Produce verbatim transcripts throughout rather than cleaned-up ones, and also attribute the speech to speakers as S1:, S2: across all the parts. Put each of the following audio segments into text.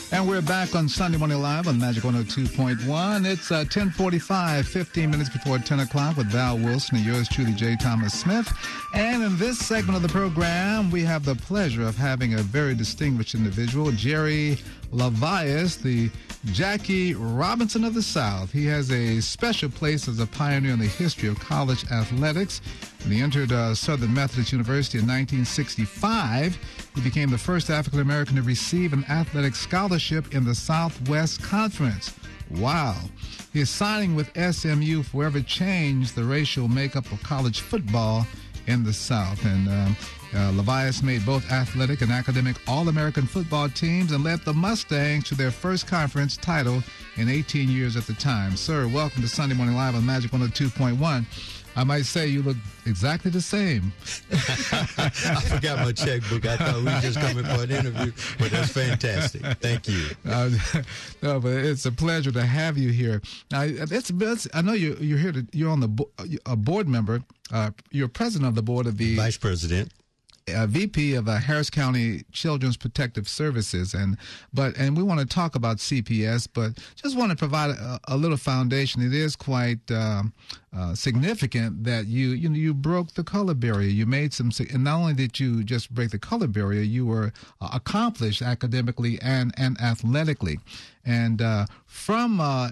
S1: And we're back on Sunday Morning Live on Magic one oh two point one. It's uh, ten forty-five, fifteen minutes before ten o'clock with Val Wilson and yours truly, J. Thomas Smith. And in this segment of the program, we have the pleasure of having a very distinguished individual, Jerry LaVias, the Jackie Robinson of the South. He has a special place as a pioneer in the history of college athletics. When he entered uh, Southern Methodist University in nineteen sixty-five, he became the first African-American to receive an athletic scholarship in the Southwest Conference. Wow. His signing with S M U forever changed the racial makeup of college football in the South. And um, uh, LaVias made both athletic and academic All-American football teams and led the Mustangs to their first conference title in eighteen years at the time. Sir, welcome to Sunday Morning Live on Magic one oh two point one. I might say you look exactly the same.
S2: I forgot my checkbook. I thought we were just coming for an interview, but that's fantastic. Thank you.
S1: Uh, no, but it's a pleasure to have you here. Now, it's, it's I know you, you're here. To, you're on the bo- a board member. Uh, you're president of the board of the
S2: vice president.
S1: Uh, V P of uh, Harris County Children's Protective Services, and but and we want to talk about C P S, but just want to provide a, a little foundation. It is quite um, uh, significant that you you know you broke the color barrier. You made some, and not only did you just break the color barrier, you were uh, accomplished academically and and athletically. And uh, from uh,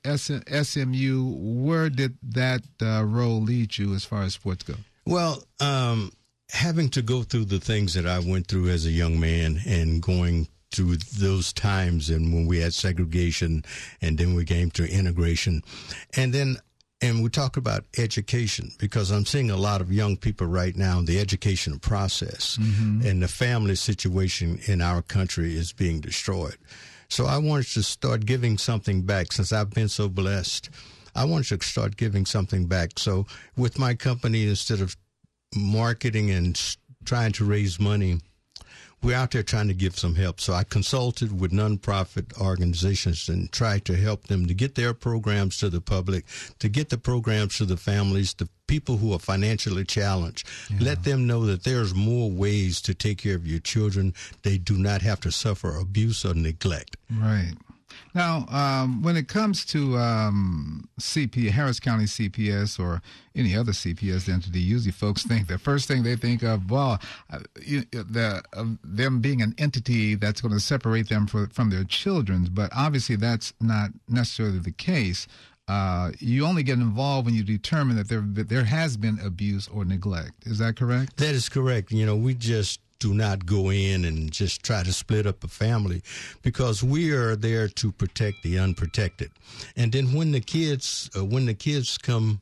S1: S M U, where did that uh, role lead you as far as sports go?
S2: Well. Um Having to go through the things that I went through as a young man and going through those times and when we had segregation and then we came to integration. And then, and we talk about education because I'm seeing a lot of young people right now, the education process mm-hmm. and the family situation in our country is being destroyed. So I wanted to start giving something back since I've been so blessed. I wanted to start giving something back. So with my company, instead of marketing and trying to raise money, we're out there trying to give some help. So I consulted with nonprofit organizations and tried to help them to get their programs to the public, to get the programs to the families, the people who are financially challenged. Yeah. Let them know that there's more ways to take care of your children. They do not have to suffer abuse or neglect.
S1: Right. Now, um, when it comes to um, C P, Harris County C P S or any other C P S entity, usually folks think the first thing they think of, well, uh, you, the, uh, them being an entity that's going to separate them for, from their children. But obviously that's not necessarily the case. Uh, you only get involved when you determine that there, that there has been abuse or neglect. Is that correct?
S2: That is correct. You know, we just do not go in and just try to split up a family because we are there to protect the unprotected. And then when the kids, uh, when the kids come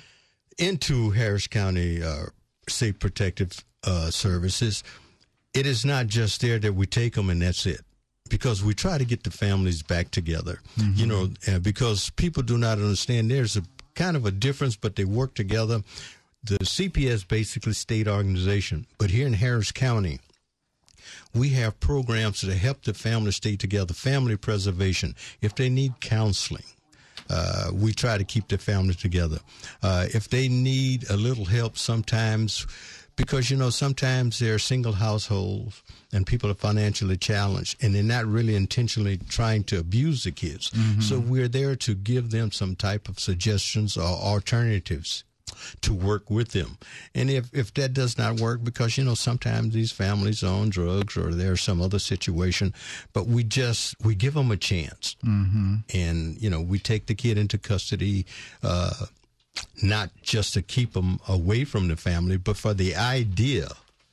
S2: into Harris County uh, State Protective uh, Services, it is not just there that we take them and that's it. Because we try to get the families back together, mm-hmm. you know, uh, because people do not understand there's a kind of a difference, but they work together. The C P S basically state organization, but here in Harris County, we have programs that help the family stay together, family preservation. If they need counseling, uh, we try to keep the family together. Uh, if they need a little help sometimes, because, you know, sometimes they're single households and people are financially challenged and they're not really intentionally trying to abuse the kids. Mm-hmm. So we're there to give them some type of suggestions or alternatives to work with them. And if, if that does not work, because, you know, sometimes these families are on drugs or there's some other situation, but we just, we give them a chance. Mm-hmm. And, you know, we take the kid into custody, uh, not just to keep them away from the family, but for the idea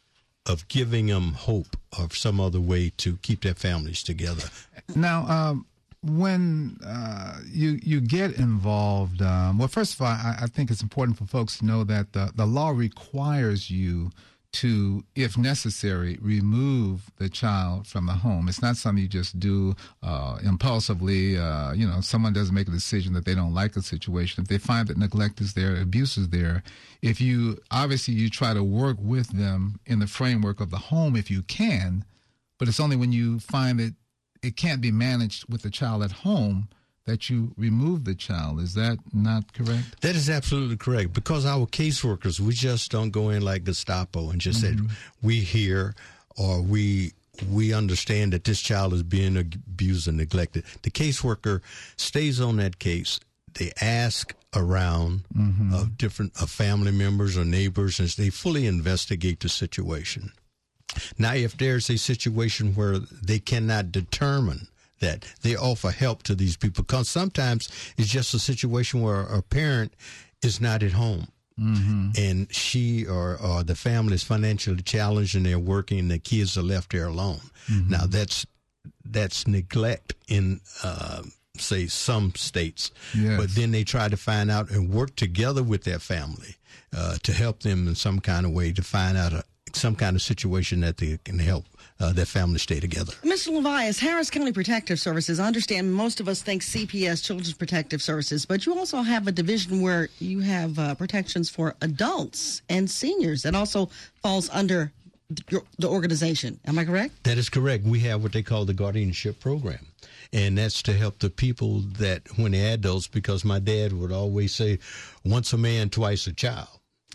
S2: of giving them hope of some other way to keep their families together.
S1: Now, um, when uh, you you get involved, um, well, first of all, I, I think it's important for folks to know that the, the law requires you to, if necessary, remove the child from the home. It's not something you just do uh, impulsively. Uh, you know, someone doesn't make a decision that they don't like a situation. If they find that neglect is there, abuse is there, if you, obviously you try to work with them in the framework of the home if you can, but it's only when you find that it can't be managed with the child at home that you remove the child. Is that not correct?
S2: That is absolutely correct. Because our caseworkers, we just don't go in like Gestapo and just mm-hmm. say, we here or we we understand that this child is being abused and neglected, the caseworker stays on that case. They ask around mm-hmm. of different of family members or neighbors, and they fully investigate the situation. Now, if there's a situation where they cannot determine that, they offer help to these people, because sometimes it's just a situation where a parent is not at home. Mm-hmm. And she or, or the family is financially challenged, and they're working, and the kids are left there alone. Mm-hmm. Now, that's that's neglect in, uh, say, some states. Yes. But then they try to find out and work together with their family uh, to help them in some kind of way to find out a, some kind of situation that they can help uh, their family stay together.
S3: Mister Levias, Harris County Protective Services, I understand most of us think C P S, Children's Protective Services, but you also have a division where you have uh, protections for adults and seniors that also falls under the organization. Am I correct?
S2: That is correct. We have what they call the guardianship program, and that's to help the people that, when they're adults, because my dad would always say, once a man, twice a child.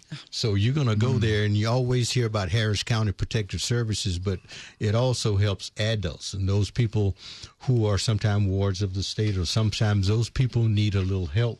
S2: So you're going to go there, and you always hear about Harris County Protective Services, but it also helps adults and those people who are sometimes wards of the state, or sometimes those people need a little help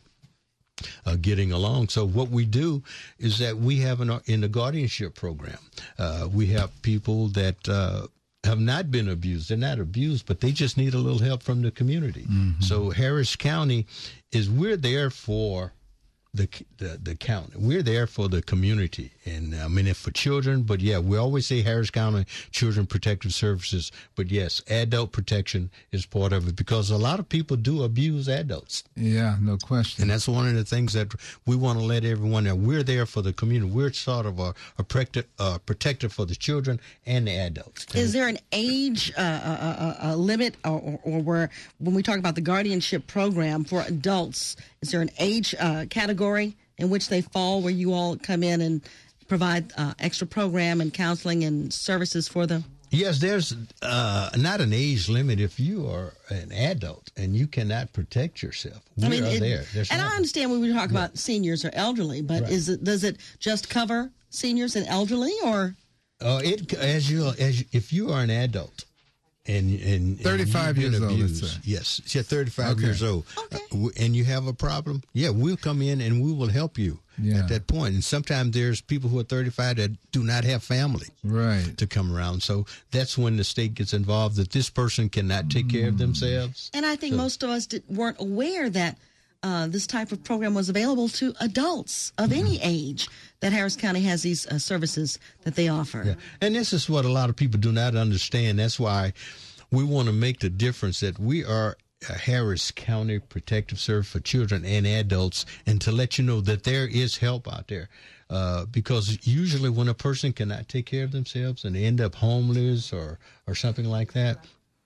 S2: uh, getting along. So what we do is that we have an, in the guardianship program, uh, we have people that uh, have not been abused. They're not abused, but they just need a little help from the community. Mm-hmm. So Harris County is, we're there for The, the the county. We're there for the community, and I mean, if for children, but yeah, we always say Harris County Children Protective Services, but yes, adult protection is part of it, because a lot of people do abuse adults.
S1: Yeah, no question.
S2: And that's one of the things that we want to let everyone know. We're there for the community. We're sort of a, a protector, uh, protector for the children and the adults.
S3: Is there an age uh, uh, uh, limit, or, or, or where, when we talk about the guardianship program for adults, is there an age uh, category in which they fall, where you all come in and provide uh, extra program and counseling and services for them?
S2: Yes, there's uh, not an age limit. If you are an adult and you cannot protect yourself, we I mean, are it, there. There's
S3: and nothing. I understand when we talk yeah. about seniors or elderly, but right. is it, does it just cover seniors and elderly, or?
S2: Uh, it as you as you, if you are an adult. And, and,
S1: thirty-five
S2: and
S1: years old,
S2: abused. Yes, yeah, thirty-five
S1: okay.
S2: years old.
S3: Okay.
S2: Uh, and you have a problem, yeah, we'll come in and we will help you yeah. at that point. And sometimes there's people who are thirty-five that do not have family
S1: right.
S2: to come around. So that's when the state gets involved, that this person cannot take mm. care of themselves.
S3: And I think
S2: so.
S3: most of us did, weren't aware that uh, this type of program was available to adults of mm-hmm. any age, that Harris County has these uh, services that they offer.
S2: Yeah. And this is what a lot of people do not understand. That's why we want to make the difference that we are a Harris County Protective Service for children and adults, and to let you know that there is help out there. Uh, because usually when a person cannot take care of themselves and they end up homeless or, or something like that,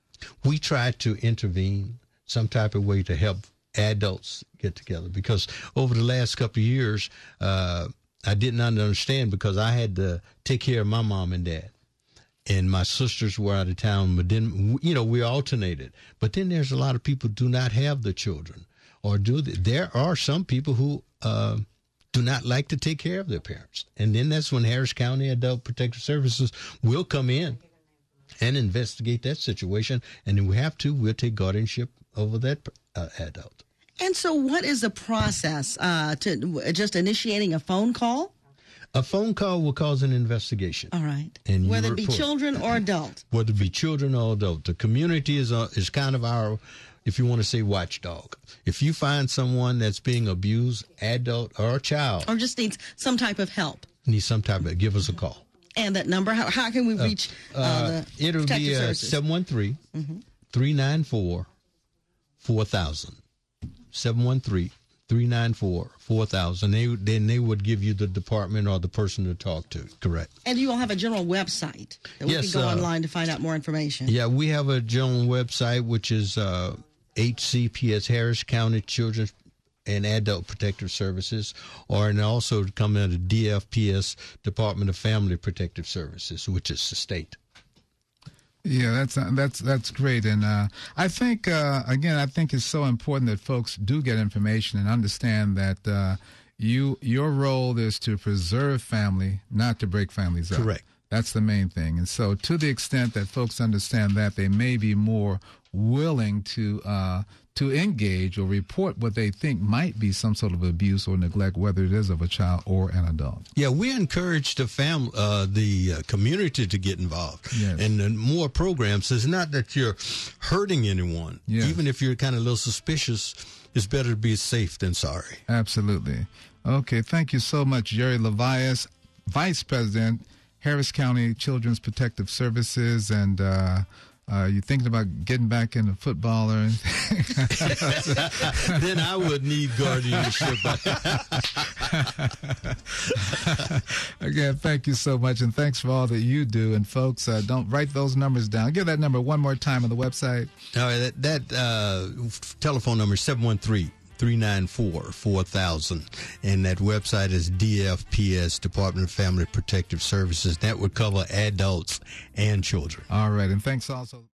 S2: we try to intervene some type of way to help adults get together. Because over the last couple of years, uh, I did not understand, because I had to take care of my mom and dad, and my sisters were out of town. But then, you know, we alternated. But then there's a lot of people who do not have the children, or do they? There are some people who uh, do not like to take care of their parents. And then that's when Harris County Adult Protective Services will come in and investigate that situation. And if we have to, we'll take guardianship over that uh, adult.
S3: And so what is the process uh, to just initiating a phone call?
S2: A phone call will cause an investigation.
S3: All right.
S2: And
S3: whether it be children or adult.
S2: Whether it be children or adult. The community is uh, is kind of our, if you want to say, watchdog. If you find someone that's being abused, adult or a child.
S3: Or just needs some type of help.
S2: Needs some type of, give us a call.
S3: And that number, how, how can we reach uh, uh, the
S2: it'll
S3: protective
S2: be uh,
S3: services?
S2: seven one three, three nine four, four thousand. seven one three, three nine four, four thousand. They, then they would give you the department or the person to talk to. Correct.
S3: And you all have a general website that we
S2: yes,
S3: can go
S2: uh,
S3: online to find out more information.
S2: Yeah, we have a general website, which is uh, H C P S, Harris County Children's and Adult Protective Services, or and also come under D F P S, Department of Family Protective Services, which is the state.
S1: Yeah, that's uh, that's that's great, and uh, I think uh, again, I think it's so important that folks do get information and understand that uh, you your role is to preserve family, not to break families up.
S2: Correct.
S1: That's the main thing. And so to the extent that folks understand that, they may be more willing to uh, to engage or report what they think might be some sort of abuse or neglect, whether it is of a child or an adult.
S2: Yeah, we encourage the fam- uh, the uh, community to get involved.
S1: Yes.
S2: And uh, more programs. It's not that you're hurting anyone.
S1: Yes.
S2: Even if you're kind of a little suspicious, it's better to be safe than sorry.
S1: Absolutely. Okay, thank you so much, Jerry Levias, Vice President, Harris County Children's Protective Services, and uh, uh, you thinking about getting back into football or anything?
S2: Then I would need guardianship.
S1: Again, thank you so much, and thanks for all that you do. And folks, uh, don't write those numbers down. Give that number one more time on the website.
S2: All right, that, that uh, telephone number is seven one three, three nine four, four thousand, and that website is D F P S, Department of Family Protective Services. That would cover adults and children.
S1: All right, and thanks also.